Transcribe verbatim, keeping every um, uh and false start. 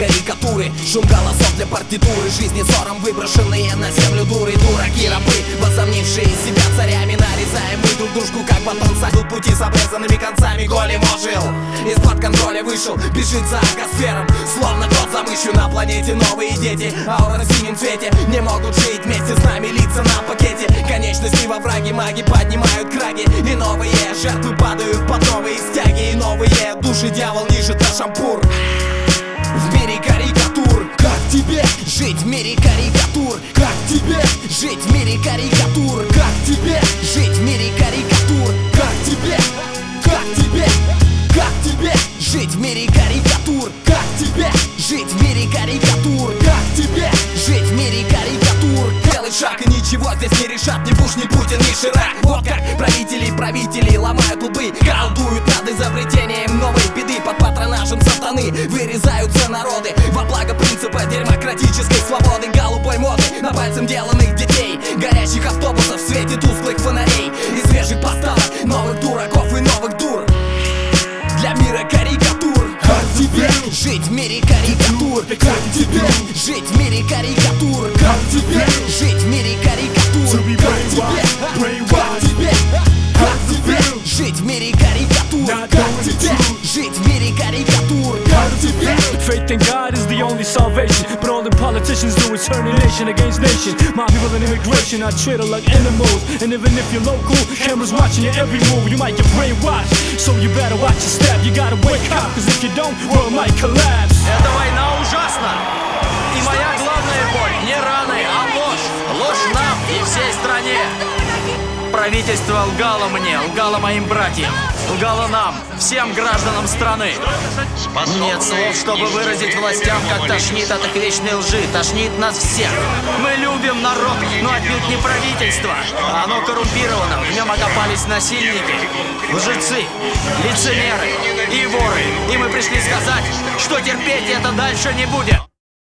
карикатуры, шум голосов для партитуры, жизни ссором выброшенные на землю дуры, дураки, рабы, возомнившие себя царями. Нарезаем мы друг дружку, как батон, садил пути с обрезанными концами. Голем ожил, из-под контроля вышел, бежит за агосфером, словно кот за мышью. На планете новые дети, аура в синем цвете, не могут жить вместе с нами, лица на пакете. Конечности во враге, маги поднимают краги, и новые жертвы падают под новые стяги, и новые души дьявол нижет на шампур. В мире карикатур, как тебе жить в мире карикатур? Как тебе жить в мире карикатур? Как тебе жить в мире карикатур? Как тебе, как тебе, как тебе жить в мире карикатур? Как тебе жить в мире карикатур? Как тебе жить в мире карикатур? Делай шаг и ничего здесь не решат ни Буш, ни Путин, ни Ширак. Вот как правители, правители ломают лбы, колдуют над изобретением новой беды. Под патронажем сатаны вырезаются народы во благо принципа демократической свободы, голубой моды на пальцем деланных детей, горящих автобусов в свете тусклых фонарей, и свежих поставок новых дураков и новых дур. Для мира карикатур. Как тебе жить в мире карикатур? Как тебе жить в мире карикатур? Как тебе жить в мире карикатур? Как тебе, как тебе, как тебе жить в мире карикатур? Как тебе жить в мире карикатур? Как тебе? Faith in God is the only salvation, but all the politicians do is turning nation against nation. My people in immigration are treated like animals, and even if you're local, cameras watching your every move. You might get brainwashed, so you better watch your step. You gotta wake up, cause if you don't, world might collapse. Эта война ужасна, и моя главная боль не раны, а ложь. Ложь нам и всей стране. Правительство лгало мне, лгало моим братьям, лгало нам, всем гражданам страны. Нет слов, чтобы выразить властям, как тошнит от их вечной лжи, тошнит нас всех. Мы любим народ, но отнюдь не правительство. Оно коррумпировано, в нем окопались насильники, лжецы, лицемеры и воры. И мы пришли сказать, что терпеть это дальше не будет.